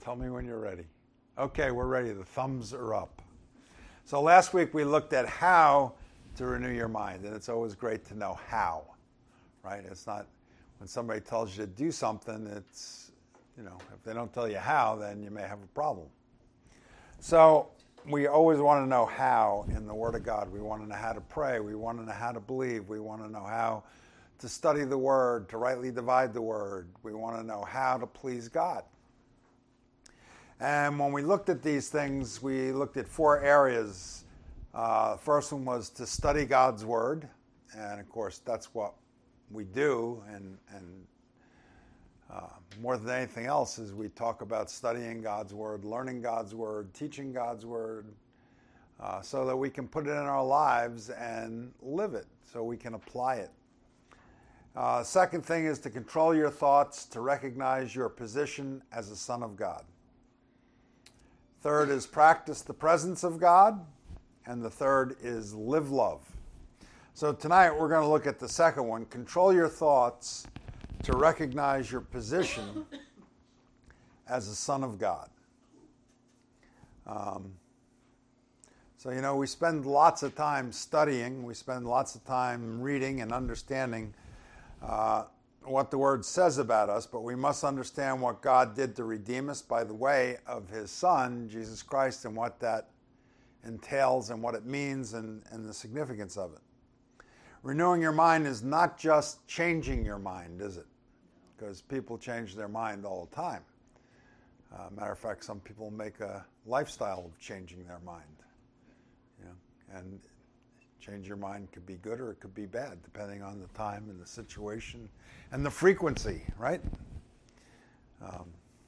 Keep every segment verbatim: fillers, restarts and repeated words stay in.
Tell me when you're ready. Okay, we're ready. The thumbs are up. So last week we looked at how to renew your mind, and it's always great to know how, right? It's not when somebody tells you to do something, it's, you know, if they don't tell you how, then you may have a problem. So we always want to know how in the Word of God. We want to know how to pray. We want to know how to believe. We want to know how to study the Word, to rightly divide the Word. We want to know how to please God. And when we looked at these things, we looked at four areas. Uh, the first one was to study God's Word. And, of course, that's what we do. And, and uh, more than anything else is we talk about studying God's Word, learning God's Word, teaching God's Word, uh, so that we can put it in our lives and live it, so we can apply it. Uh, second thing is to control your thoughts, to recognize your position as a son of God. Third is practice the presence of God. And the third is live love. So tonight we're going to look at the second one, control your thoughts to recognize your position as a son of God. Um, so, you know, we spend lots of time studying. We spend lots of time reading and understanding uh, what the Word says about us, but we must understand what God did to redeem us by the way of His Son, Jesus Christ, and what that entails and what it means and, and the significance of it. Renewing your mind is not just changing your mind, is it? Because people change their mind all the time. Uh, matter of fact, some people make a lifestyle of changing their mind. You know, and change your mind could be good or it could be bad, depending on the time and the situation and the frequency, right? Um,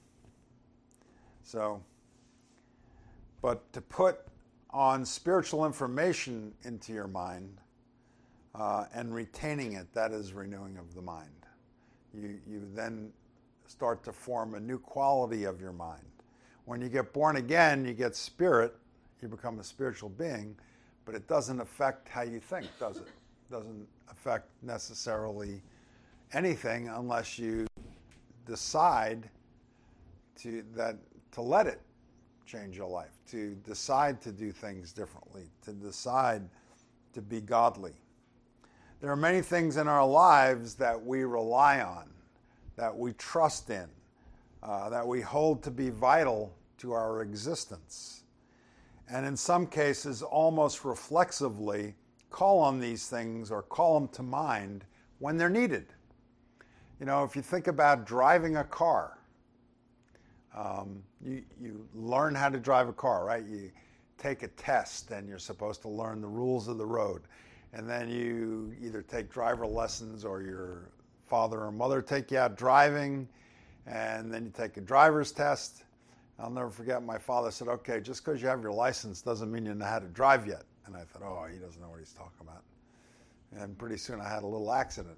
so, but to put on spiritual information into your mind uh, and retaining it, that is renewing of the mind. You, you then start to form a new quality of your mind. When you get born again, you get spirit, you become a spiritual being, but it doesn't affect how you think, does it? It doesn't affect necessarily anything unless you decide to that to let it change your life, to decide to do things differently, to decide to be godly. There are many things in our lives that we rely on, that we trust in, uh, that we hold to be vital to our existence. And in some cases, almost reflexively, call on these things or call them to mind when they're needed. You know, if you think about driving a car, um, you, you learn how to drive a car, right? You take a test and you're supposed to learn the rules of the road. And then you either take driver lessons or your father or mother take you out driving, and then you take a driver's test. I'll never forget, my father said, okay, just because you have your license doesn't mean you know how to drive yet. And I thought, oh, he doesn't know what he's talking about. And pretty soon I had a little accident.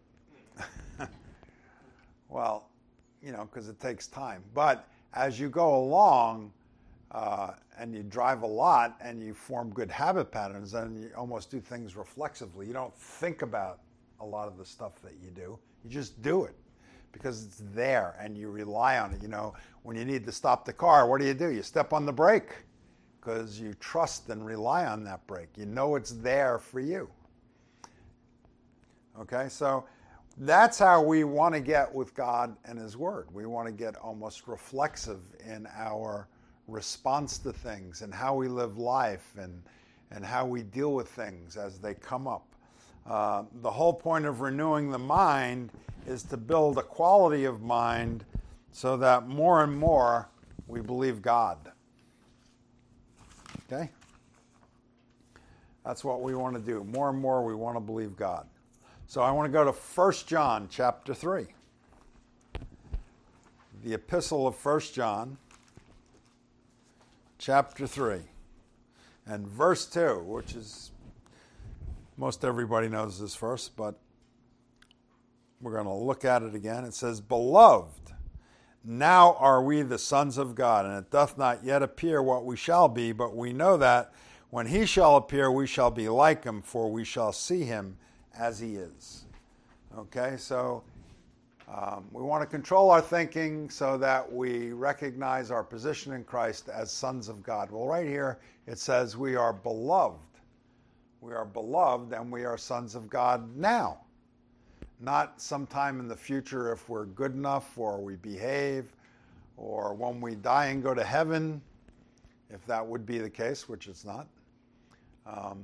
Well, you know, because it takes time. But as you go along uh, and you drive a lot and you form good habit patterns, then you almost do things reflexively. You don't think about a lot of the stuff that you do. You just do it because it's there and you rely on it. You know, when you need to stop the car, what do you do? You step on the brake because you trust and rely on that brake. You know it's there for you. Okay, so that's how we want to get with God and His Word. We want to get almost reflexive in our response to things and how we live life and, and how we deal with things as they come up. Uh, the whole point of renewing the mind is to build a quality of mind so that more and more we believe God. Okay? That's what we want to do. More and more we want to believe God. So I want to go to First John chapter three. The epistle of First John chapter three. And verse two, which is, most everybody knows this verse, but we're going to look at it again. It says, Beloved, now are we the sons of God, and it doth not yet appear what we shall be, but we know that when He shall appear, we shall be like Him, for we shall see Him as He is. Okay, so Um, we want to control our thinking so that we recognize our position in Christ as sons of God. Well, right here it says we are beloved. We are beloved and we are sons of God now. Not sometime in the future if we're good enough or we behave, or when we die and go to heaven, if that would be the case, which it's not. Um,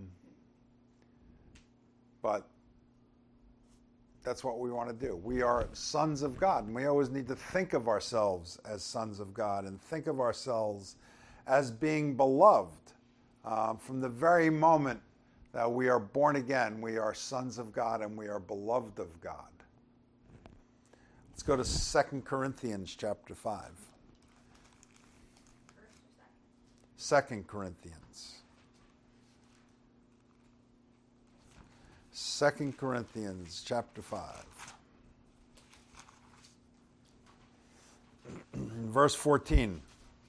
but that's what we want to do. We are sons of God, and we always need to think of ourselves as sons of God and think of ourselves as being beloved. Uh, from the very moment that we are born again, we are sons of God and we are beloved of God. Let's go to Second Corinthians chapter five. Second Corinthians. Second Corinthians chapter five. Verse fourteen.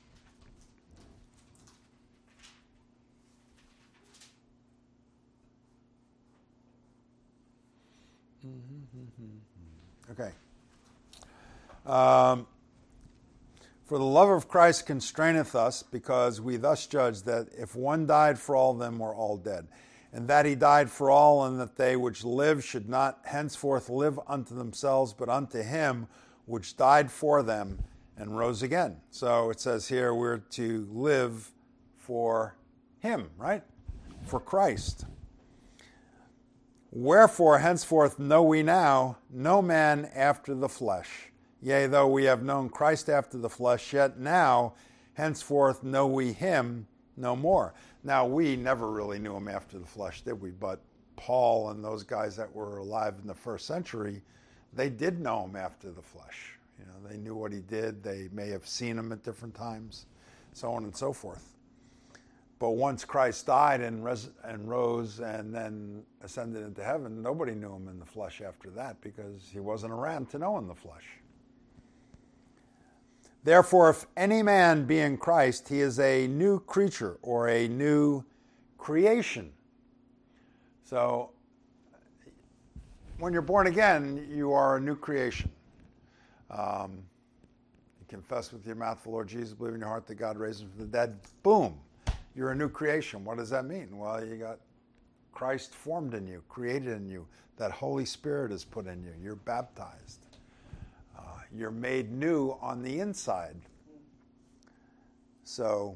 Okay. Um, For the love of Christ constraineth us, because we thus judge that if one died for all, then we're all dead. And that he died for all, and that they which live should not henceforth live unto themselves, but unto him which died for them and rose again. So it says here we're to live for him, right? For Christ. Wherefore henceforth know we now no man after the flesh. Yea, though we have known Christ after the flesh, yet now henceforth know we him no more. Now, we never really knew him after the flesh, did we? But Paul and those guys that were alive in the first century, they did know him after the flesh. You know, they knew what he did. They may have seen him at different times, so on and so forth. But once Christ died and, res- and rose and then ascended into heaven, nobody knew him in the flesh after that because he wasn't around to know in the flesh. Therefore, if any man be in Christ, he is a new creature or a new creation. So, when you're born again, you are a new creation. Um, you confess with your mouth the Lord Jesus, believe in your heart that God raised him from the dead. Boom, you're a new creation. What does that mean? Well, you got Christ formed in you, created in you. That Holy Spirit is put in you. You're baptized. You're made new on the inside. So,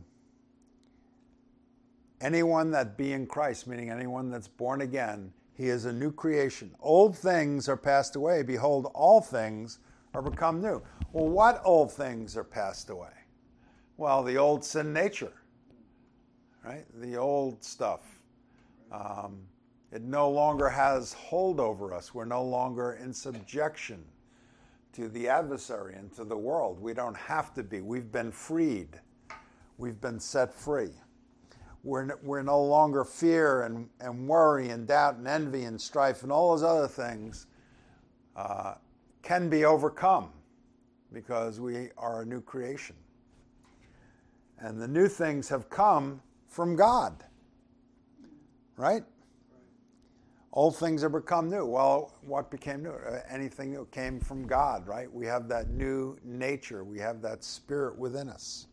anyone that be in Christ, meaning anyone that's born again, he is a new creation. Old things are passed away. Behold, all things are become new. Well, what old things are passed away? Well, the old sin nature, right? The old stuff. Um, it no longer has hold over us. We're no longer in subjection to the adversary and to the world. We don't have to be. We've been freed. We've been set free. We're, we're no longer fear and, and worry and doubt and envy and strife and all those other things uh, can be overcome because we are a new creation. And the new things have come from God, right? Old things have become new. Well, what became new? Uh, anything new came from God, right? We have that new nature. We have that spirit within us.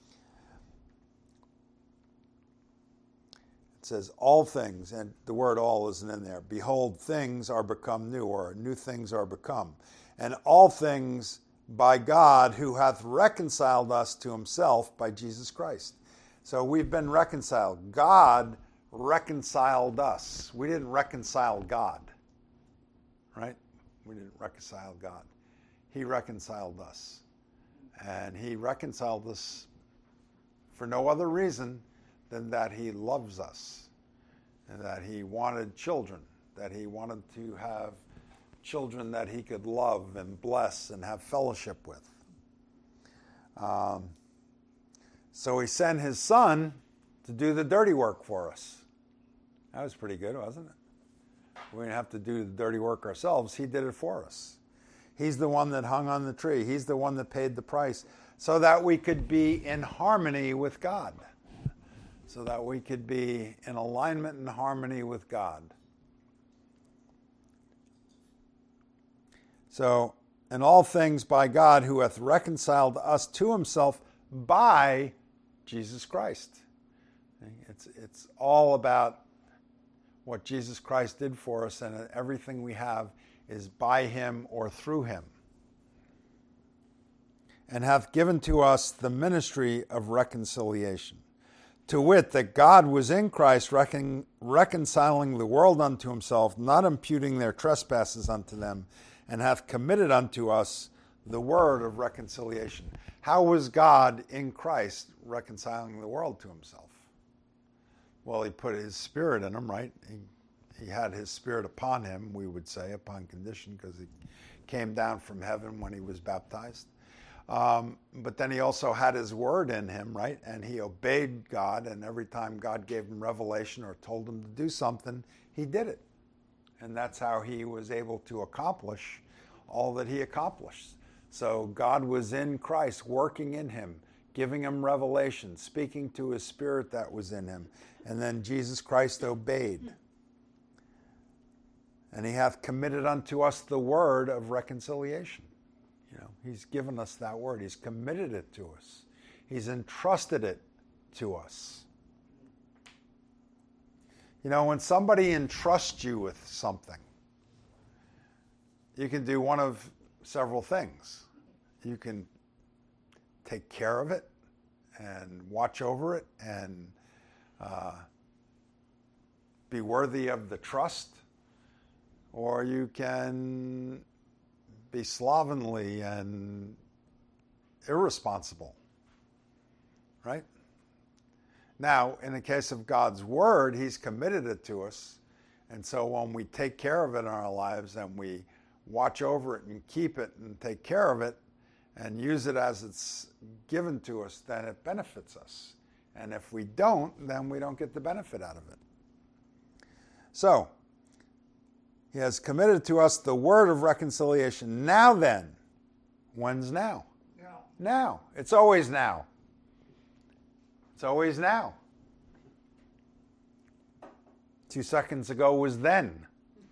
It says all things, and the word all isn't in there. Behold, things are become new, or new things are become. And all things by God, who hath reconciled us to himself by Jesus Christ. So we've been reconciled. God reconciled us. We didn't reconcile God, right? We didn't reconcile God. He reconciled us. And he reconciled us for no other reason than that he loves us and that he wanted children, that he wanted to have children that he could love and bless and have fellowship with. Um, so he sent his son to do the dirty work for us. That was pretty good, wasn't it? We didn't have to do the dirty work ourselves. He did it for us. He's the one that hung on the tree. He's the one that paid the price so that we could be in harmony with God, so that we could be in alignment and harmony with God. So and all things by God, who hath reconciled us to himself by Jesus Christ. It's, it's all about what Jesus Christ did for us, and everything we have is by him or through him. And hath given to us the ministry of reconciliation, to wit, that God was in Christ recon, reconciling the world unto himself, not imputing their trespasses unto them, and hath committed unto us the word of reconciliation. How was God in Christ reconciling the world to himself? Well, he put his spirit in him, right? He, he had his spirit upon him, we would say, upon condition, because he came down from heaven when he was baptized. Um, but then he also had his word in him, right? And he obeyed God, and every time God gave him revelation or told him to do something, he did it. And that's how he was able to accomplish all that he accomplished. So God was in Christ, working in him, giving him revelation, speaking to his spirit that was in him. And then Jesus Christ obeyed. And he hath committed unto us the word of reconciliation. You know, he's given us that word. He's committed it to us. He's entrusted it to us. You know, when somebody entrusts you with something, you can do one of several things. You can take care of it and watch over it and uh, be worthy of the trust, or you can be slovenly and irresponsible, right? Now, in the case of God's word, he's committed it to us. And so when we take care of it in our lives and we watch over it and keep it and take care of it and use it as it's given to us, then it benefits us. And if we don't, then we don't get the benefit out of it. So, he has committed to us the word of reconciliation. Now then, when's now? Now. Now. It's always now. It's always now. Two seconds ago was then.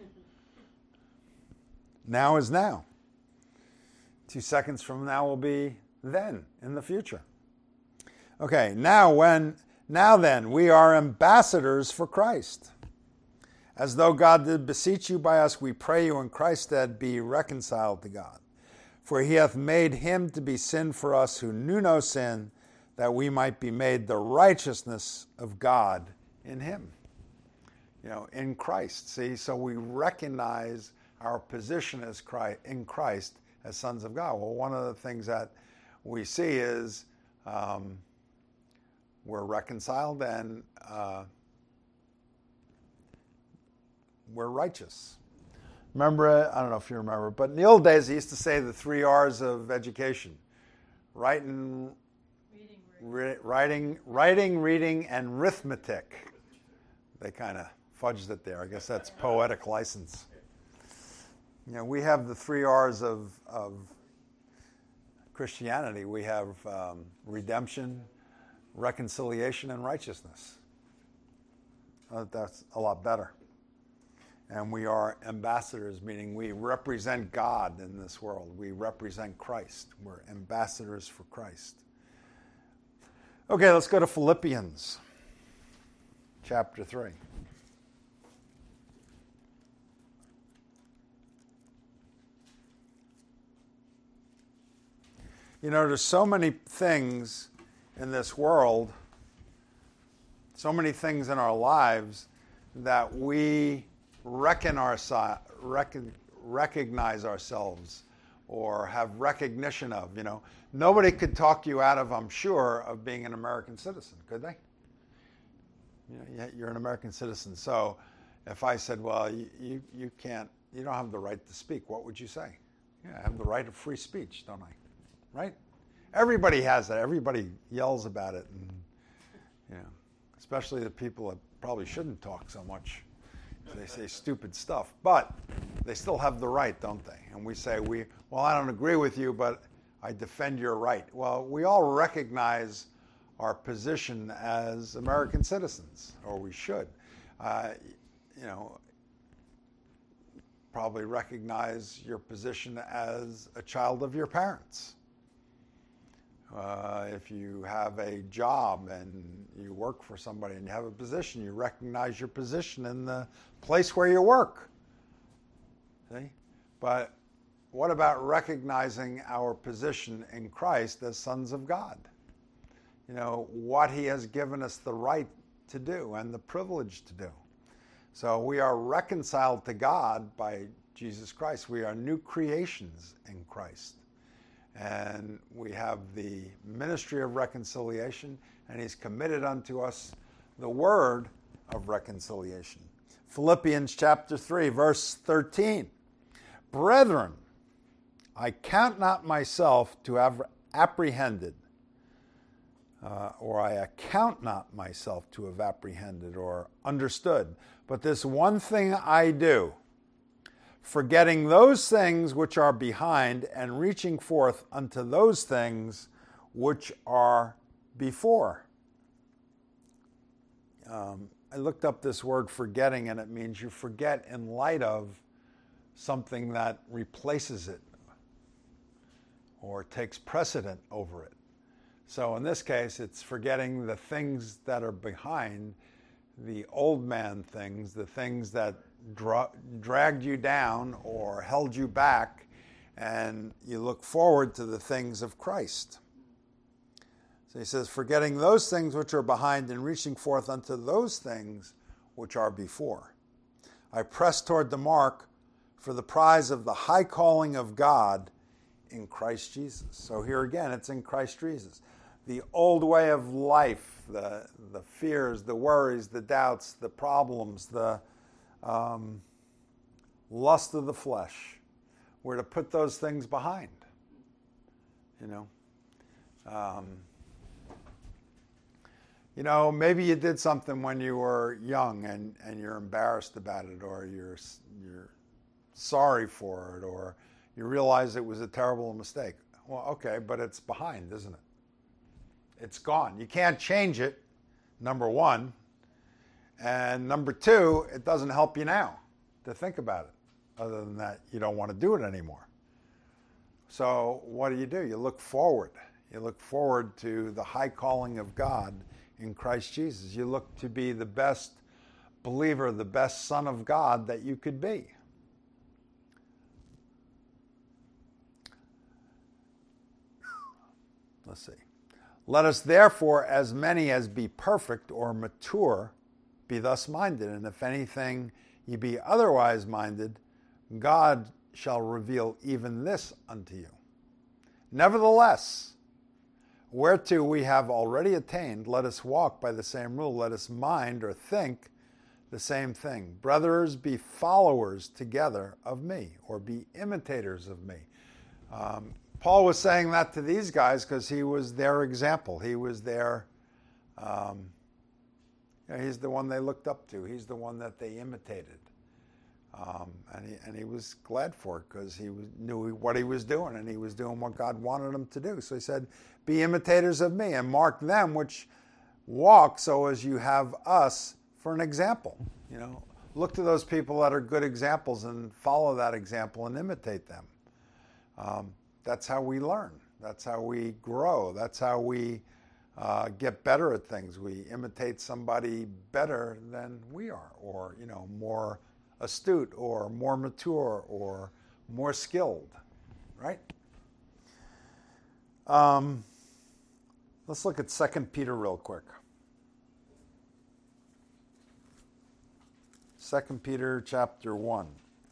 Now is now. Two seconds from now will be then, in the future. Okay, now when, now then, we are ambassadors for Christ. As though God did beseech you by us, we pray you in Christ's stead, be reconciled to God. For he hath made him to be sin for us who knew no sin, that we might be made the righteousness of God in him. You know, in Christ. See, so we recognize our position as Christ, in Christ as sons of God. Well, one of the things that we see is um, we're reconciled and uh, we're righteous. Remember, I don't know if you remember, but in the old days, they used to say the three R's of education: writing, Re- writing, writing, reading, and arithmetic. They kind of fudged it there. I guess that's poetic license. You know, we have the three R's of, of Christianity. We have um, redemption, reconciliation, and righteousness. Uh, that's a lot better. And we are ambassadors, meaning we represent God in this world. We represent Christ. We're ambassadors for Christ. Okay, let's go to Philippians chapter three. You know, there's so many things in this world, so many things in our lives that we reckon our, reckon, recognize ourselves or have recognition of. You know, nobody could talk you out of, I'm sure, of being an American citizen, could they? You know, you're an American citizen. So if I said, well, you, you, you can't, you don't have the right to speak, what would you say? Yeah, I have the right of free speech, don't I? Right? Everybody has that. Everybody yells about it. And, you know, especially the people that probably shouldn't talk so much. They say stupid stuff. But they still have the right, don't they? And we say, we, well, I don't agree with you, but I defend your right. Well, we all recognize our position as American citizens, or we should. Uh, you know, probably recognize your position as a child of your parents. Uh, if you have a job and you work for somebody and you have a position, you recognize your position in the place where you work. See? But what about recognizing our position in Christ as sons of God? You know, what he has given us the right to do and the privilege to do. So we are reconciled to God by Jesus Christ. We are new creations in Christ. And we have the ministry of reconciliation, and he's committed unto us the word of reconciliation. Philippians chapter three, verse thirteen. Brethren, I count not myself to have apprehended, uh, or I account not myself to have apprehended or understood, but this one thing I do, forgetting those things which are behind and reaching forth unto those things which are before. Um, I looked up this word forgetting, and it means you forget in light of something that replaces it or takes precedent over it. So in this case, it's forgetting the things that are behind, the old man things, the things that dra- dragged you down or held you back, and you look forward to the things of Christ. So he says, forgetting those things which are behind and reaching forth unto those things which are before. I press toward the mark for the prize of the high calling of God in Christ Jesus. So here again, it's in Christ Jesus. The old way of life, the, the fears, the worries, the doubts, the problems, the um, lust of the flesh, we're to put those things behind. You know, um, you know, maybe you did something when you were young and, and you're embarrassed about it, or you're you're sorry for it, or you realize it was a terrible mistake. Well, okay, but it's behind, isn't it? It's gone. You can't change it, number one. And number two, it doesn't help you now to think about it. Other than that, you don't want to do it anymore. So what do you do? You look forward. You look forward to the high calling of God in Christ Jesus. You look to be the best believer, the best son of God that you could be. Let's see. Let us therefore, as many as be perfect or mature, be thus minded. And if anything ye be otherwise minded, God shall reveal even this unto you. Nevertheless, whereto we have already attained, let us walk by the same rule. Let us mind or think the same thing. Brothers, be followers together of me, or be imitators of me. Um, Paul was saying that to these guys because he was their example. He was their, um, you know, he's the one they looked up to. He's the one that they imitated. Um, and, he, and he was glad for it because he was, knew what he was doing, and he was doing what God wanted him to do. So he said, be imitators of me and mark them which walk so as you have us for an example. You know, look to those people that are good examples and follow that example and imitate them. Um, That's how we learn. That's how we grow. That's how we uh, get better at things. We imitate somebody better than we are, or, you know, more astute, or more mature, or more skilled, right? Um, let's look at Second Peter real quick. Second Peter chapter one.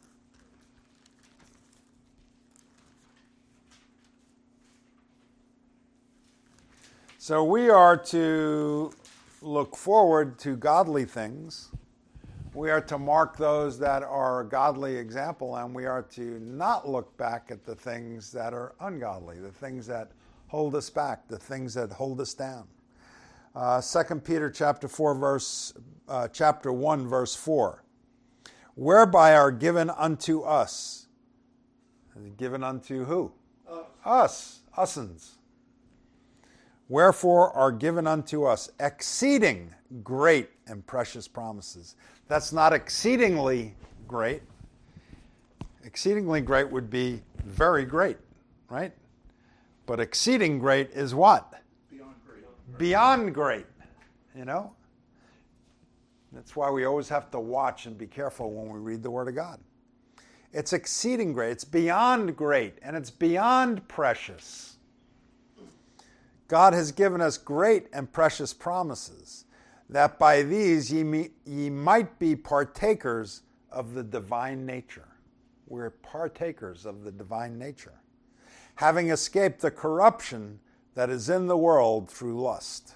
So we are to look forward to godly things. We are to mark those that are a godly example, and we are to not look back at the things that are ungodly, the things that hold us back, the things that hold us down. Uh, Second Peter chapter four, verse uh, chapter one, verse four. Whereby are given unto us. Given unto who? Uh. Us, usins. Wherefore are given unto us exceeding great and precious promises. That's not exceedingly great. Exceedingly great would be very great, right? But exceeding great is what? Beyond great. Beyond great, you know? That's why we always have to watch and be careful when we read the Word of God. It's exceeding great. It's beyond great, and it's beyond precious. God has given us great and precious promises, that by these ye, me, ye might be partakers of the divine nature. We're partakers of the divine nature, having escaped the corruption that is in the world through lust.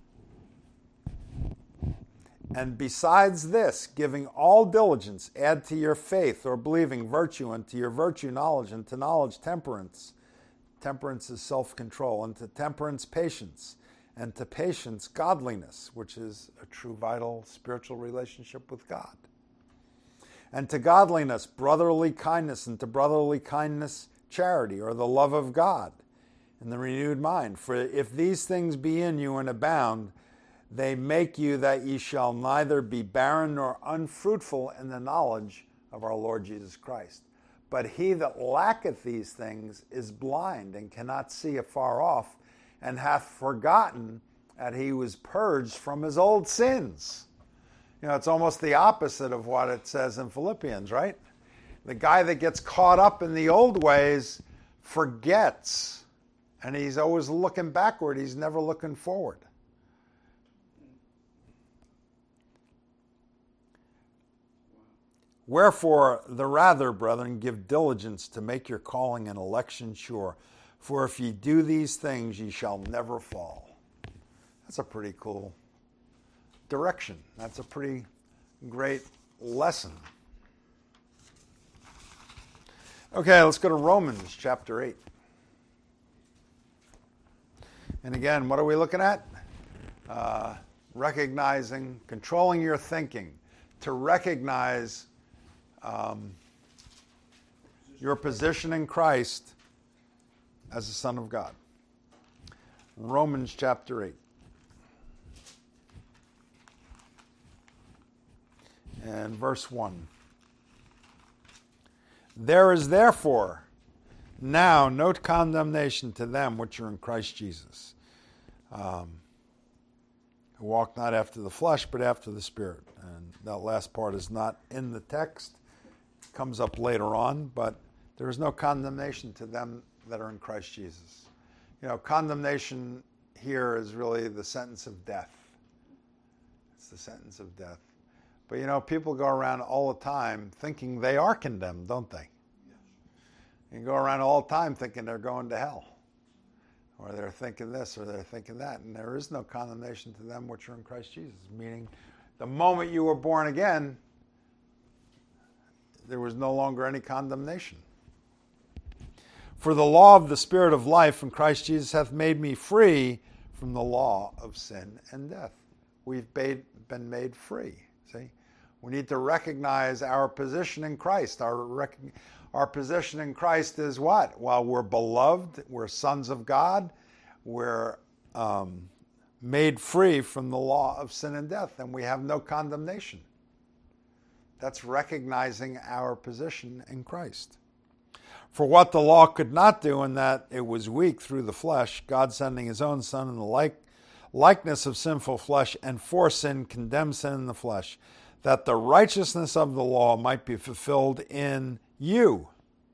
And besides this, giving all diligence, add to your faith or believing virtue, and to your virtue knowledge, and to knowledge temperance. Temperance is self-control, and to temperance patience, and to patience godliness, which is a true vital spiritual relationship with God. And to godliness, brotherly kindness, and to brotherly kindness, charity, or the love of God, in the renewed mind. For if these things be in you and abound, they make you that ye shall neither be barren nor unfruitful in the knowledge of our Lord Jesus Christ. But he that lacketh these things is blind, and cannot see afar off, and hath forgotten that he was purged from his old sins. You know, it's almost the opposite of what it says in Philippians, right? The guy that gets caught up in the old ways forgets, and he's always looking backward. He's never looking forward. Wherefore, the rather, brethren, give diligence to make your calling and election sure. For if ye do these things, ye shall never fall. That's a pretty cool direction. That's a pretty great lesson. Okay, let's go to Romans chapter eight. And again, what are we looking at? Uh, recognizing, controlling your thinking, to recognize um, your position in Christ as a son of God. Romans chapter eight. And verse one. There is therefore now no condemnation to them which are in Christ Jesus, um, who walk not after the flesh, but after the Spirit. And that last part is not in the text. It comes up later on, but there is no condemnation to them that are in Christ Jesus. You know, condemnation here is really the sentence of death. It's the sentence of death. But, you know, people go around all the time thinking they are condemned, don't they? Yes. You go around all the time thinking they're going to hell. Or they're thinking this, or they're thinking that. And there is no condemnation to them which are in Christ Jesus. Meaning, the moment you were born again, there was no longer any condemnation. For the law of the Spirit of life in Christ Jesus hath made me free from the law of sin and death. We've been made free. See? We need to recognize our position in Christ. Our, rec- our position in Christ is what? Well, we're beloved. We're sons of God. We're um, made free from the law of sin and death, and we have no condemnation. That's recognizing our position in Christ. For what the law could not do, in that it was weak through the flesh, God sending his own Son in the like, likeness of sinful flesh, and for sin condemned sin in the flesh, that the righteousness of the law might be fulfilled in you,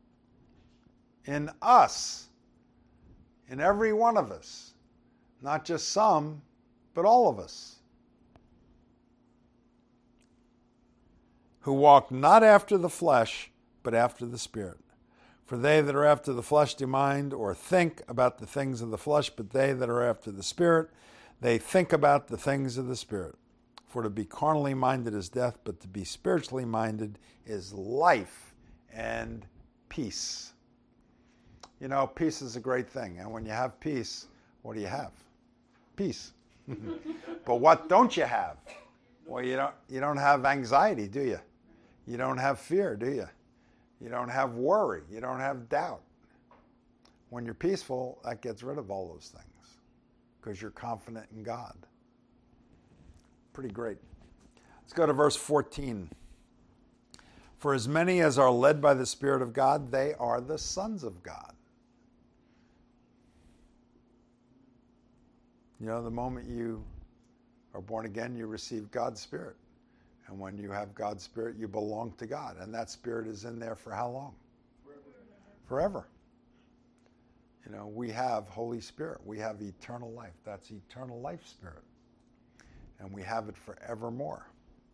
in us, in every one of us, not just some, but all of us, who walk not after the flesh, but after the Spirit. For they that are after the flesh do mind or think about the things of the flesh, but they that are after the Spirit, they think about the things of the Spirit. For to be carnally minded is death, but to be spiritually minded is life and peace. You know, peace is a great thing. And when you have peace, what do you have? Peace. But what don't you have? Well, you don't, you don't have anxiety, do you? You don't have fear, do you? You don't have worry. You don't have doubt. When you're peaceful, that gets rid of all those things because you're confident in God. Pretty great. Let's go to verse fourteen. For as many as are led by the Spirit of God, they are the sons of God. You know, the moment you are born again, you receive God's Spirit. And when you have God's Spirit, you belong to God. And that Spirit is in there for how long? Forever. Forever. You know, we have Holy Spirit. We have eternal life. That's eternal life spirit. And we have it forevermore.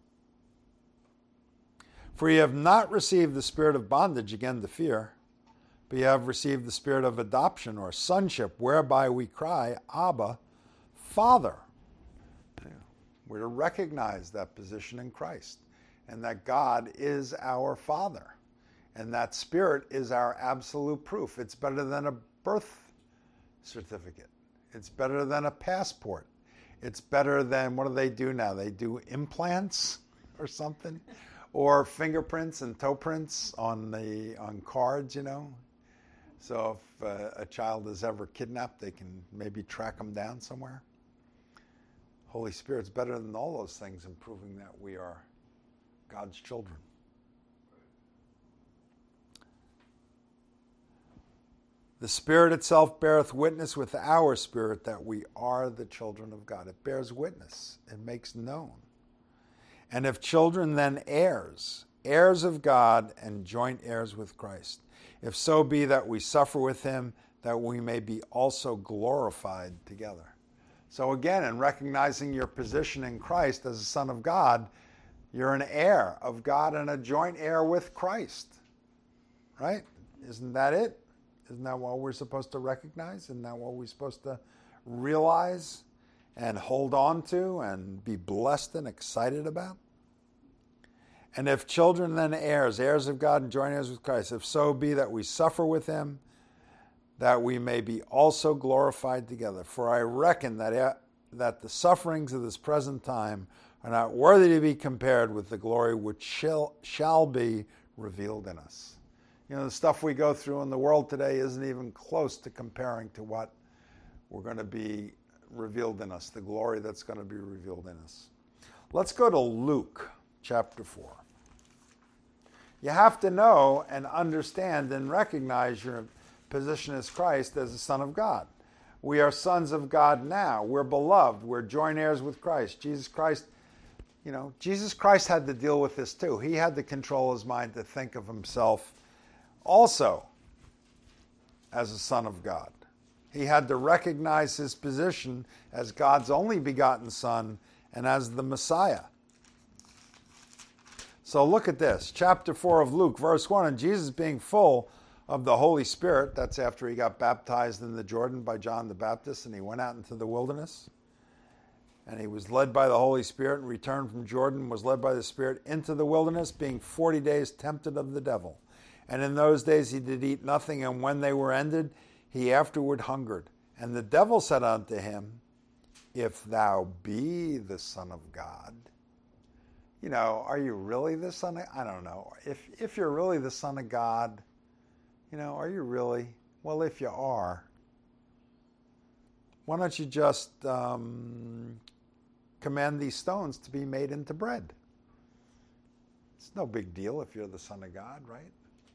For you have not received the spirit of bondage again to fear, but you have received the spirit of adoption or sonship, whereby we cry, Abba, Father. We're to recognize that position in Christ and that God is our Father. And that Spirit is our absolute proof. It's better than a birth certificate. It's better than a passport. It's better than, what do they do now? They do implants or something? Or fingerprints and toe prints on the on cards, you know? So if uh, a child is ever kidnapped, they can maybe track them down somewhere. Holy Spirit's better than all those things in proving that we are God's children. The Spirit itself beareth witness with our spirit that we are the children of God. It bears witness. It makes known. And if children, then heirs, heirs of God and joint heirs with Christ. If so be that we suffer with him, that we may be also glorified together. So again, in recognizing your position in Christ as a son of God, you're an heir of God and a joint heir with Christ. Right? Isn't that it? Isn't that what we're supposed to recognize? Isn't that what we're supposed to realize and hold on to and be blessed and excited about? And if children, then heirs, heirs of God and joint heirs with Christ, if so be that we suffer with him, that we may be also glorified together. For I reckon that, that the sufferings of this present time are not worthy to be compared with the glory which shall, shall be revealed in us. You know, the stuff we go through in the world today isn't even close to comparing to what we're going to be revealed in us, the glory that's going to be revealed in us. Let's go to Luke chapter four. You have to know and understand and recognize your position as Christ as a son of God. We are sons of God now. We're beloved. We're joint heirs with Christ. Jesus Christ, you know, Jesus Christ had to deal with this too. He had to control his mind to think of himself also as a son of God. He had to recognize his position as God's only begotten son and as the Messiah. So look at this, chapter four of Luke, verse one, and Jesus being full of the Holy Spirit, that's after he got baptized in the Jordan by John the Baptist, and he went out into the wilderness, and he was led by the Holy Spirit and returned from Jordan, was led by the Spirit into the wilderness, being forty days tempted of the devil. And in those days he did eat nothing, and when they were ended, he afterward hungered. And the devil said unto him, If thou be the Son of God, you know, are you really the Son of, I don't know. If if you're really the Son of God, you know, are you really? Well, if you are, why don't you just um, command these stones to be made into bread? It's no big deal if you're the Son of God, right?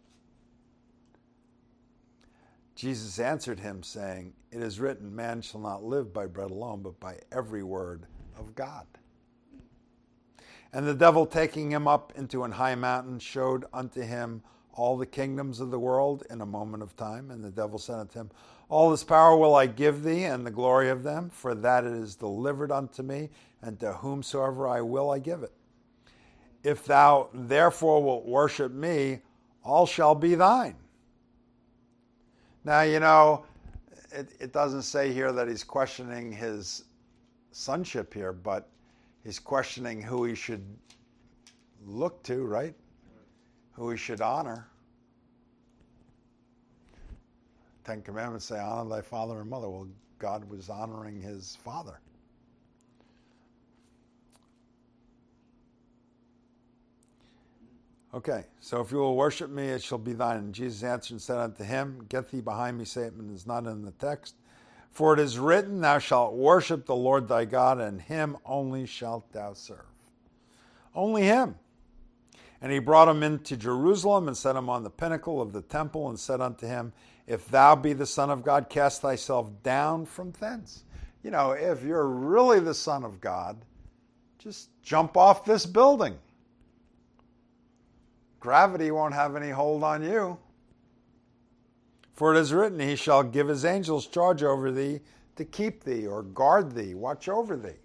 Jesus answered him, saying, It is written, man shall not live by bread alone, but by every word of God. And the devil, taking him up into an high mountain, showed unto him all the kingdoms of the world in a moment of time. And the devil said unto him, All this power will I give thee, and the glory of them, for that it is delivered unto me, and to whomsoever I will I give it. If thou therefore wilt worship me, all shall be thine. Now, you know, it, it doesn't say here that he's questioning his sonship here, but he's questioning who he should look to, right? Who he should honor. Ten Commandments say, honor thy father and mother. Well, God was honoring his father. Okay, so if you will worship me, it shall be thine. And Jesus answered and said unto him, Get thee behind me, Satan, is not in the text. For it is written, Thou shalt worship the Lord thy God, and him only shalt thou serve. Only him. And he brought him into Jerusalem and set him on the pinnacle of the temple and said unto him, If thou be the Son of God, cast thyself down from thence. You know, if you're really the Son of God, just jump off this building. Gravity won't have any hold on you. For it is written, He shall give His angels charge over thee to keep thee or guard thee, watch over thee.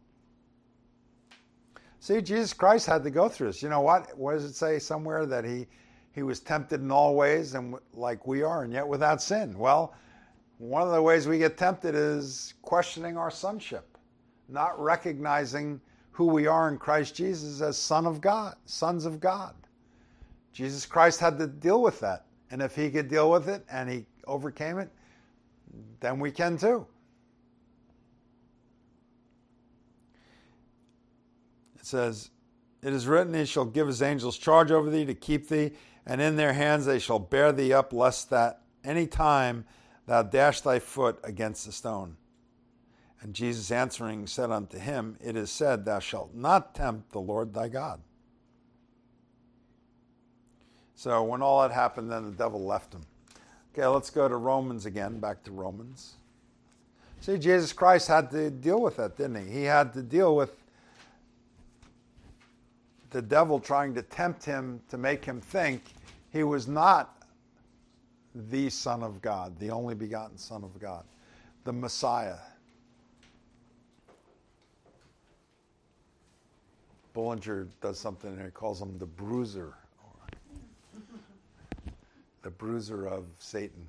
See, Jesus Christ had to go through this. You know what? What does it say somewhere? That he, he was tempted in all ways and like we are, and yet without sin. Well, one of the ways we get tempted is questioning our sonship, not recognizing who we are in Christ Jesus as Son of God, sons of God. Jesus Christ had to deal with that. And if He could deal with it and He overcame it, then we can too. It says, It is written, He shall give His angels charge over thee to keep thee, and in their hands they shall bear thee up, lest that any time thou dash thy foot against a stone. And Jesus answering said unto him, It is said, Thou shalt not tempt the Lord thy God. So when all that happened, then the devil left him. Okay, let's go to Romans again, back to Romans. See, Jesus Christ had to deal with that, didn't He? He had to deal with the devil trying to tempt Him to make Him think He was not the Son of God, the only begotten Son of God, the Messiah. Bullinger does something and he calls Him the bruiser, or the bruiser of Satan.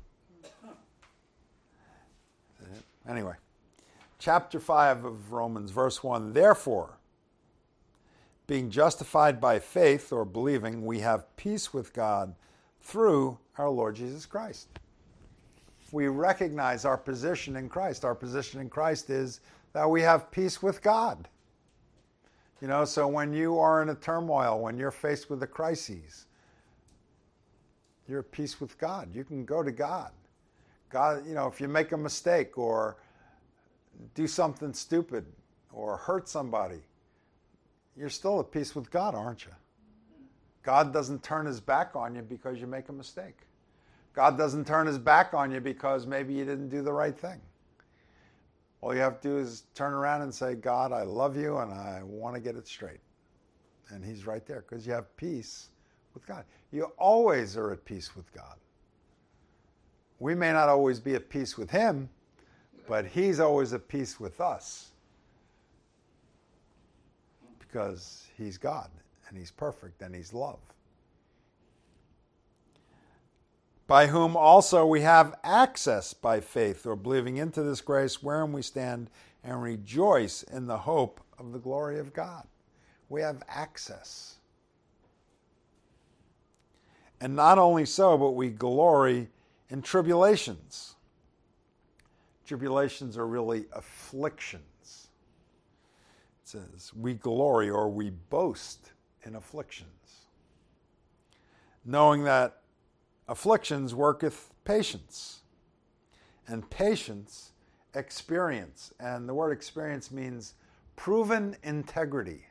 Anyway, chapter five of Romans, verse one, Therefore, being justified by faith or believing, we have peace with God through our Lord Jesus Christ. We recognize our position in Christ. Our position in Christ is that we have peace with God. You know, so when you are in a turmoil, when you're faced with a crisis, you're at peace with God. You can go to God. God, you know, if you make a mistake or do something stupid or hurt somebody, you're still at peace with God, aren't you? God doesn't turn His back on you because you make a mistake. God doesn't turn His back on you because maybe you didn't do the right thing. All you have to do is turn around and say, God, I love you and I want to get it straight. And He's right there because you have peace with God. You always are at peace with God. We may not always be at peace with Him, but He's always at peace with us. Because He's God, and He's perfect, and He's love. By whom also we have access by faith, or believing into this grace, wherein we stand and rejoice in the hope of the glory of God. We have access. And not only so, but we glory in tribulations. Tribulations are really afflictions. Says, we glory or we boast in afflictions, knowing that afflictions worketh patience, and patience experience. And the word experience means proven integrity.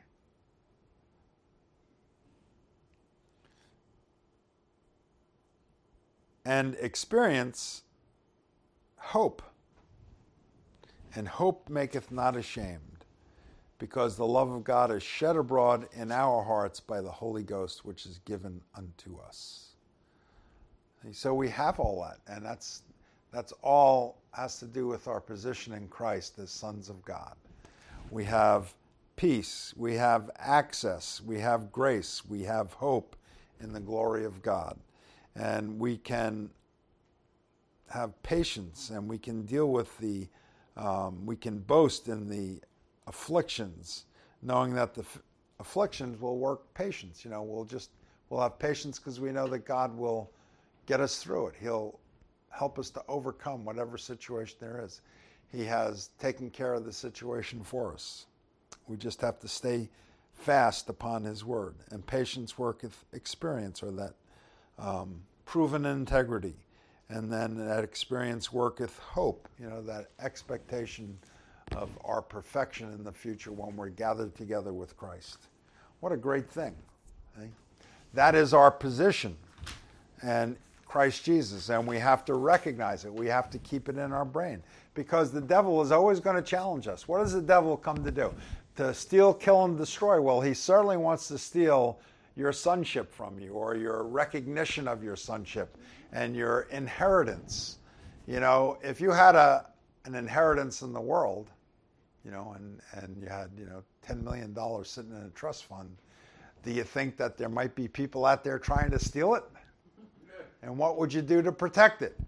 And experience hope. And hope maketh not ashamed, because the love of God is shed abroad in our hearts by the Holy Ghost, which is given unto us. So we have all that, and that's that's all has to do with our position in Christ as sons of God. We have peace, we have access, we have grace, we have hope in the glory of God. And we can have patience, and we can deal with the, um, we can boast in the afflictions, knowing that the f- afflictions will work patience. You know, we'll just, we'll have patience because we know that God will get us through it. He'll help us to overcome whatever situation there is. He has taken care of the situation for us. We just have to stay fast upon His word. And patience worketh experience, or that um, proven integrity. And then that experience worketh hope, you know, that expectation of our perfection in the future when we're gathered together with Christ. What a great thing. See? That is our position in Christ Jesus, and we have to recognize it. We have to keep it in our brain, because the devil is always going to challenge us. What does the devil come to do? To steal, kill, and destroy. Well, he certainly wants to steal your sonship from you, or your recognition of your sonship and your inheritance. You know, if you had a an inheritance in the world, you know, and, and you had, you know, ten million dollars sitting in a trust fund, do you think that there might be people out there trying to steal it? And what would you do to protect it?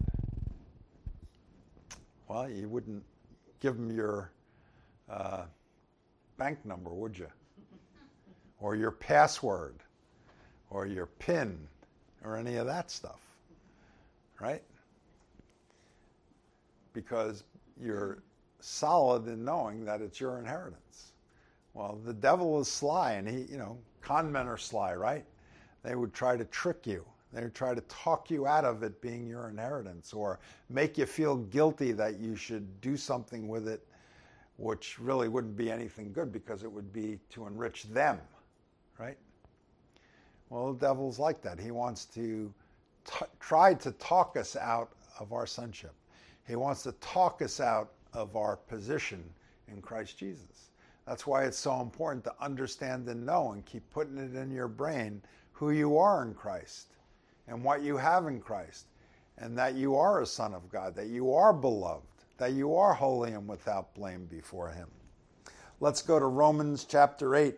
Well, you wouldn't give them your uh, bank number, would you? Or your password, or your PIN, or any of that stuff, right? Because you're solid in knowing that it's your inheritance. Well, the devil is sly, and he, you know, con men are sly, right? They would try to trick you. They would try to talk you out of it being your inheritance, or make you feel guilty that you should do something with it, which really wouldn't be anything good, because it would be to enrich them, right? Well, the devil's like that. He wants to t- try to talk us out of our sonship. He wants to talk us out of our position in Christ Jesus. That's why it's so important to understand and know, and keep putting it in your brain, who you are in Christ and what you have in Christ, and that you are a son of God, that you are beloved, that you are holy and without blame before him. Let's go to Romans chapter eight.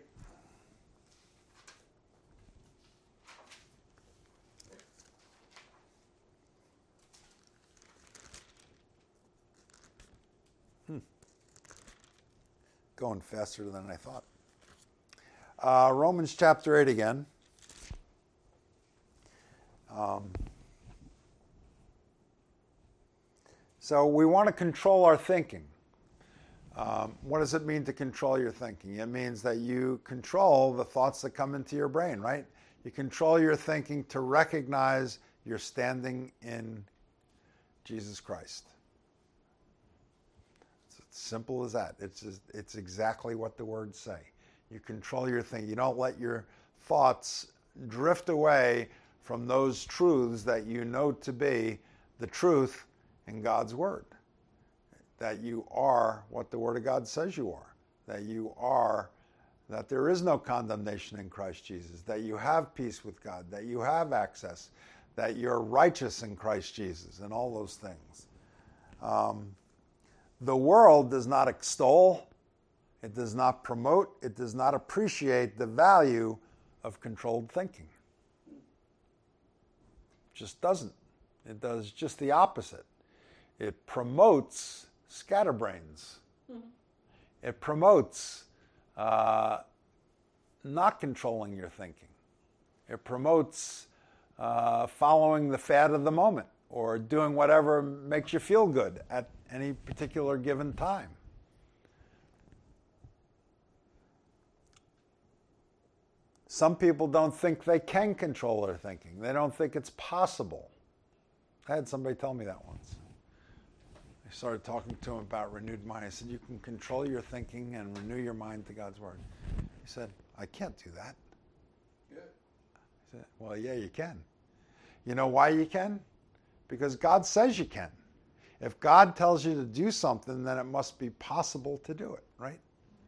Hmm. Going faster than I thought. Uh, Romans chapter eight again. Um, so we want to control our thinking. Um, what does it mean to control your thinking? It means that you control the thoughts that come into your brain, right? You control your thinking to recognize you're standing in Jesus Christ. It's as simple as that. It's just, it's exactly what the words say. You control your thinking. You don't let your thoughts drift away from those truths that you know to be the truth in God's Word. That you are what the Word of God says you are. That you are, that there is no condemnation in Christ Jesus. That you have peace with God. That you have access. That you're righteous in Christ Jesus, and all those things. Um, the world does not extol, it does not promote, it does not appreciate the value of controlled thinking. Just doesn't. It does just the opposite. It promotes scatterbrains. Mm-hmm. It promotes uh, not controlling your thinking. It promotes uh, following the fad of the moment, or doing whatever makes you feel good at any particular given time. Some people don't think they can control their thinking. They don't think it's possible. I had somebody tell me that once. I started talking to him about renewed mind. I said, you can control your thinking and renew your mind to God's Word. He said, I can't do that. Yeah. I said, well, yeah, you can. You know why you can? Because God says you can. If God tells you to do something, then it must be possible to do it, right?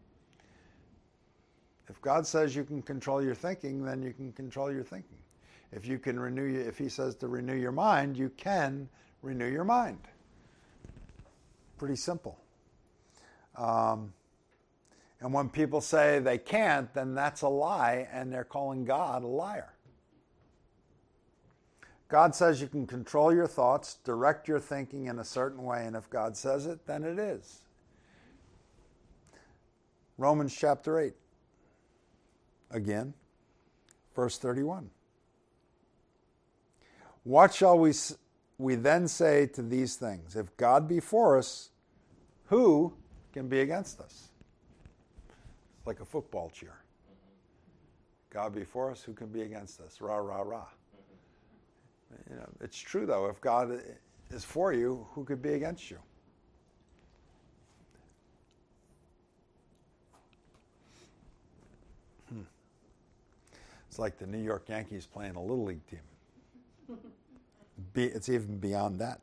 If God says you can control your thinking, then you can control your thinking. If you can renew, your, if He says to renew your mind, you can renew your mind. Pretty simple. Um, and when people say they can't, then that's a lie, and they're calling God a liar. God says you can control your thoughts, direct your thinking in a certain way, and if God says it, then it is. Romans chapter eight. Again, verse thirty-one. What shall we we then say to these things? If God be for us, who can be against us? It's like a football cheer. God be for us, who can be against us? Rah, rah, rah. You know, it's true, though. If God is for you, who could be against you? It's like the New York Yankees playing a Little League team. Be, it's even beyond that.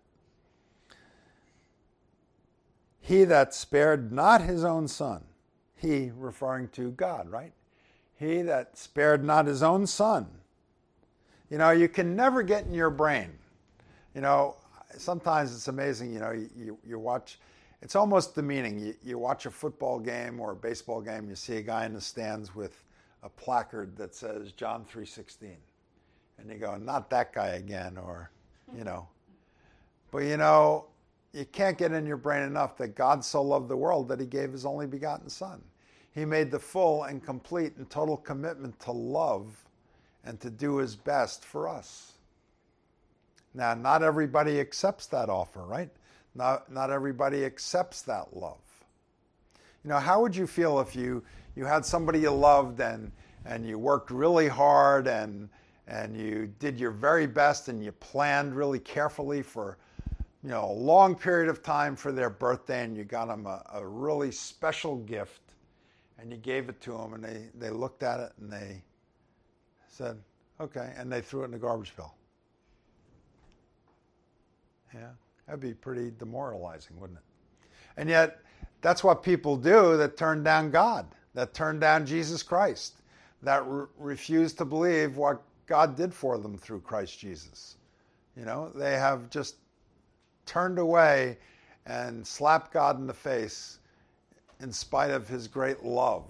He that spared not his own son, he referring to God, right? He that spared not his own son. You know, you can never get in your brain. You know, sometimes it's amazing, you know, you, you, you watch, it's almost demeaning. You, you watch a football game or a baseball game, you see a guy in the stands with a placard that says John three sixteen. And you go, not that guy again, or, you know. But, you know, you can't get in your brain enough that God so loved the world that he gave his only begotten son. He made the full and complete and total commitment to love and to do his best for us. Now, not everybody accepts that offer, right? Not, not everybody accepts that love. You know, how would you feel if you, you had somebody you loved and, and you worked really hard and, and you did your very best and you planned really carefully for, you know, a long period of time for their birthday, and you got them a, a really special gift, and you gave it to them, and they, they looked at it and they said, okay, and they threw it in the garbage bill. Yeah, that'd be pretty demoralizing, wouldn't it? And yet, that's what people do that turn down God, that turn down Jesus Christ, that re- refuse to believe what God did for them through Christ Jesus. You know, they have just turned away and slapped God in the face in spite of his great love.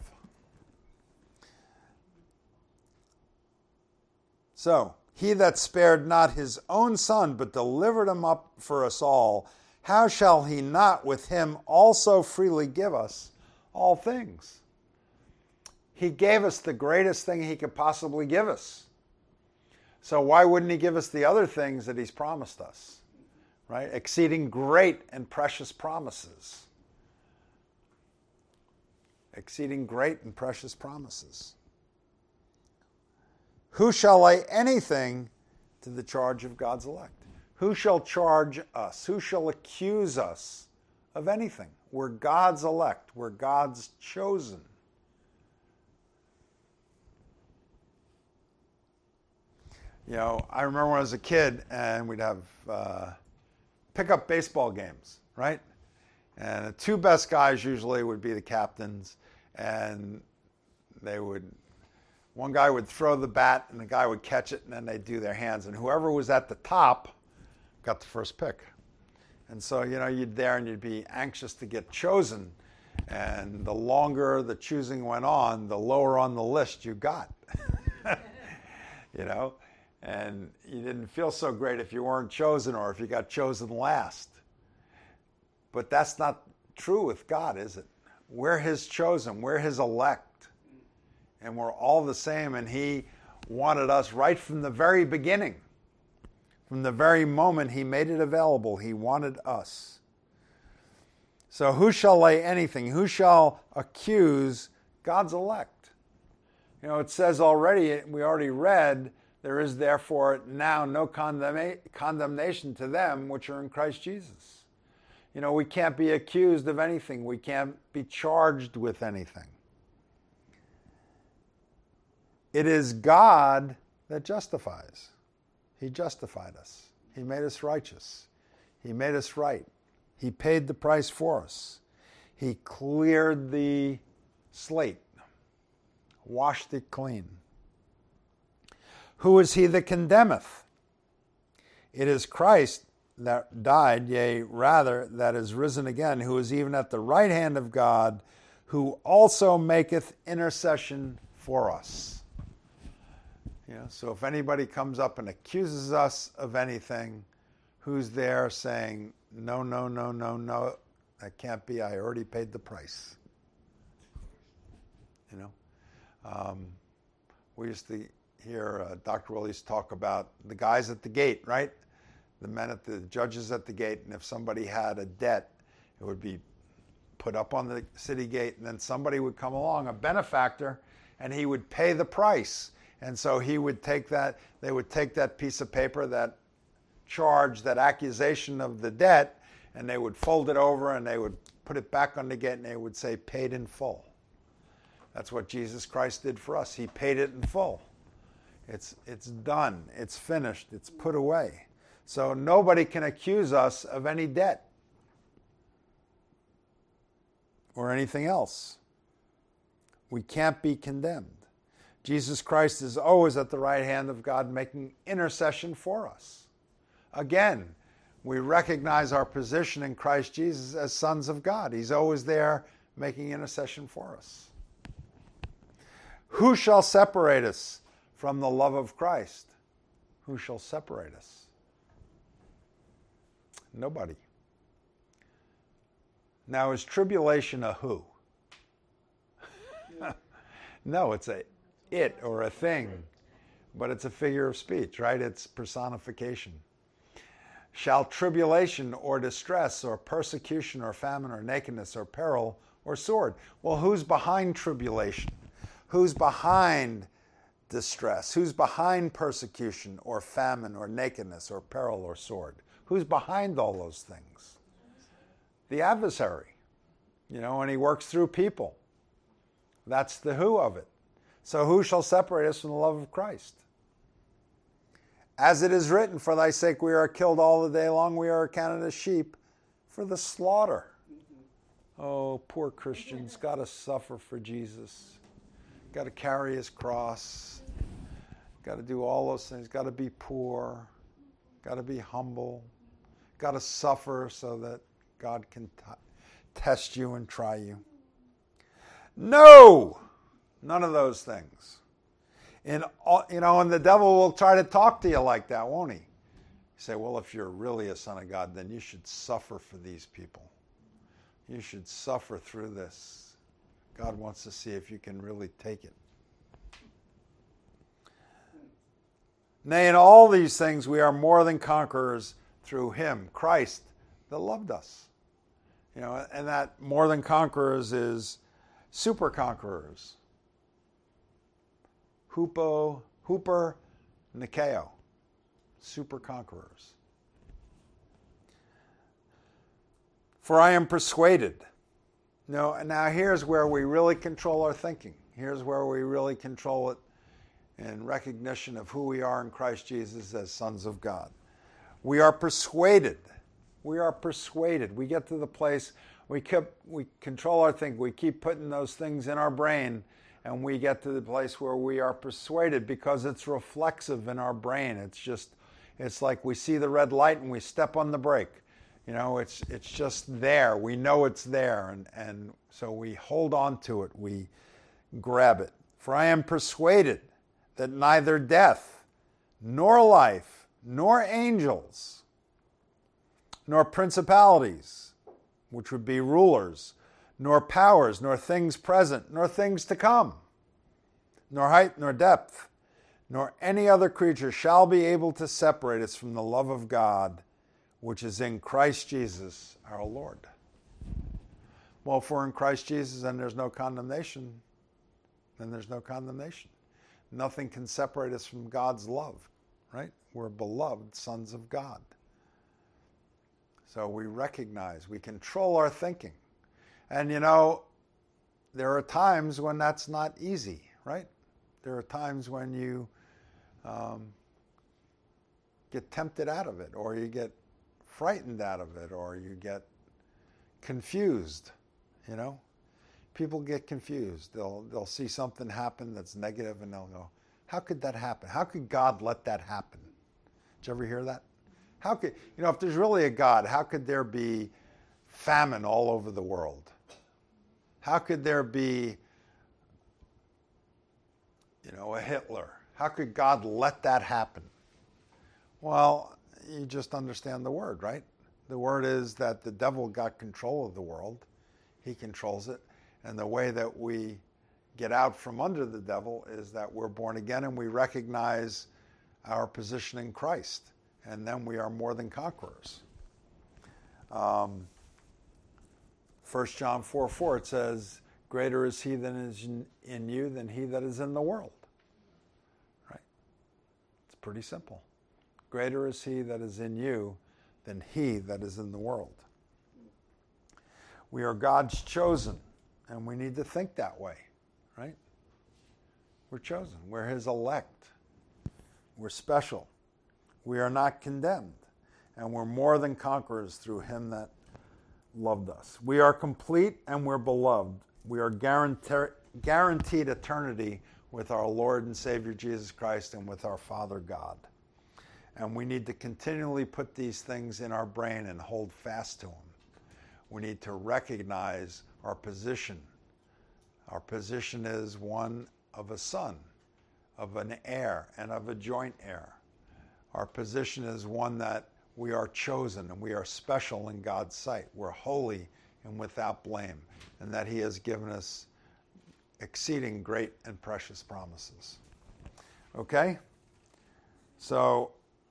So, he that spared not his own son, but delivered him up for us all, how shall he not with him also freely give us all things? He gave us the greatest thing he could possibly give us. So why wouldn't he give us the other things that he's promised us? Right? Exceeding great and precious promises. Exceeding great and precious promises. Who shall lay anything to the charge of God's elect? Who shall charge us? Who shall accuse us of anything? We're God's elect. We're God's chosen. You know, I remember when I was a kid and we'd have uh, pick-up baseball games, right? And the two best guys usually would be the captains, and they would, one guy would throw the bat and the guy would catch it, and then they'd do their hands. And whoever was at the top got the first pick. And so, you know, you'd there and you'd be anxious to get chosen. And the longer the choosing went on, the lower on the list you got. You know? And you didn't feel so great if you weren't chosen or if you got chosen last. But that's not true with God, is it? We're his chosen. We're his elect. And we're all the same. And he wanted us right from the very beginning. From the very moment he made it available, he wanted us. So who shall lay anything? Who shall accuse God's elect? You know, it says already, we already read, there is therefore now no condemna- condemnation to them which are in Christ Jesus. You know, we can't be accused of anything. We can't be charged with anything. It is God that justifies. He justified us. He made us righteous. He made us right. He paid the price for us. He cleared the slate, washed it clean. Who is he that condemneth? It is Christ that died, yea, rather, that is risen again, who is even at the right hand of God, who also maketh intercession for us. You know, so if anybody comes up and accuses us of anything, who's there saying, no, no, no, no, no, that can't be. I already paid the price. You know, um, we used to hear uh, Doctor Willis talk about the guys at the gate, right? The men at the judges at the gate, and if somebody had a debt, it would be put up on the city gate, and then somebody would come along, a benefactor, and he would pay the price. And so he would take that, they would take that piece of paper, that charge, that accusation of the debt, and they would fold it over and they would put it back on the gate and they would say, paid in full. That's what Jesus Christ did for us. He paid it in full. It's, it's done. It's finished. It's put away. So nobody can accuse us of any debt or anything else. We can't be condemned. Jesus Christ is always at the right hand of God making intercession for us. Again, we recognize our position in Christ Jesus as sons of God. He's always there making intercession for us. Who shall separate us from the love of Christ? Who shall separate us? Nobody. Now, is tribulation a who? No, it's a it or a thing, but it's a figure of speech, right? It's personification. Shall tribulation or distress or persecution or famine or nakedness or peril or sword? Well, who's behind tribulation? Who's behind distress? Who's behind persecution or famine or nakedness or peril or sword? Who's behind all those things? The adversary. You know, and he works through people. That's the who of it. So who shall separate us from the love of Christ? As it is written, for thy sake we are killed all the day long, we are accounted as sheep for the slaughter. Oh, poor Christians, got to suffer for Jesus. Got to carry his cross. Got to do all those things. Got to be poor. Got to be humble. Got to suffer so that God can t- test you and try you. No! None of those things. And, you know, and the devil will try to talk to you like that, won't he? You say, well, if you're really a son of God, then you should suffer for these people. You should suffer through this. God wants to see if you can really take it. Nay, in all these things we are more than conquerors through him, Christ, that loved us. You know, and that more than conquerors is super conquerors. Hupo, Hooper, Nikeo, super conquerors. For I am persuaded. No, now here's where we really control our thinking. Here's where we really control it in recognition of who we are in Christ Jesus as sons of God. We are persuaded. We are persuaded. We get to the place, we keep, we control our thinking. We keep putting those things in our brain, and we get to the place where we are persuaded because it's reflexive in our brain. It's just, it's like we see the red light and we step on the brake. You know, it's it's just there. We know it's there, and, and so we hold on to it. We grab it. For I am persuaded that neither death, nor life, nor angels, nor principalities, which would be rulers, nor powers, nor things present, nor things to come, nor height, nor depth, nor any other creature shall be able to separate us from the love of God, which is in Christ Jesus our Lord. Well, if we're in Christ Jesus and there's no condemnation, then there's no condemnation. Nothing can separate us from God's love, right? We're beloved sons of God. So we recognize, we control our thinking. And, you know, there are times when that's not easy, right? There are times when you um, get tempted out of it, or you get frightened out of it, or you get confused, you know? People get confused. They'll, they'll see something happen that's negative, and they'll go, how could that happen? How could God let that happen? Did you ever hear that? How could, you know, if there's really a God, how could there be famine all over the world? How could there be, you know, a Hitler? How could God let that happen? Well, you just understand the word, right? The word is that the devil got control of the world. He controls it. And the way that we get out from under the devil is that we're born again and we recognize our position in Christ. And then we are more than conquerors. Um, First John four four, it says, greater is he that is in, in you than he that is in the world. Right? It's pretty simple. Greater is he that is in you than he that is in the world. We are God's chosen, and we need to think that way, right? We're chosen. We're his elect. We're special. We are not condemned. And we're more than conquerors through him that loved us. We are complete and we're beloved. We are guaranteed, guaranteed eternity with our Lord and Savior Jesus Christ and with our Father God. And we need to continually put these things in our brain and hold fast to them. We need to recognize our position. Our position is one of a son, of an heir, and of a joint heir. Our position is one that we are chosen and we are special in God's sight. We're holy and without blame, and that he has given us exceeding great and precious promises. Okay? So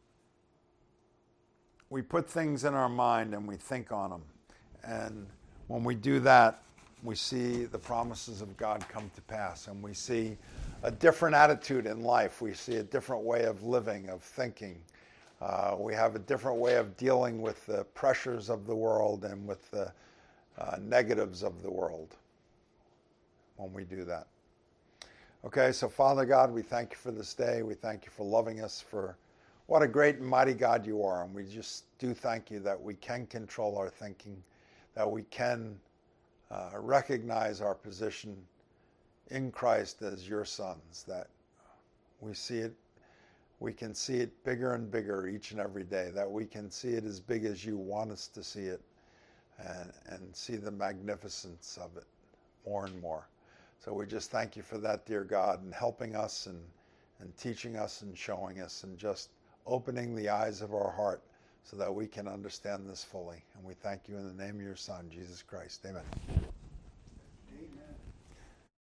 we put things in our mind and we think on them. And when we do that, we see the promises of God come to pass, and we see a different attitude in life. We see a different way of living, of thinking. Uh, we have a different way of dealing with the pressures of the world and with the uh, negatives of the world when we do that. Okay, so Father God, we thank you for this day. We thank you for loving us, for what a great and mighty God you are. And we just do thank you that we can control our thinking, that we can uh, recognize our position in Christ as your sons, that we see it, we can see it bigger and bigger each and every day, that we can see it as big as you want us to see it, and, and see the magnificence of it more and more. So we just thank you for that, dear God, and helping us and, and teaching us and showing us and just opening the eyes of our heart so that we can understand this fully. And we thank you in the name of your Son, Jesus Christ. Amen.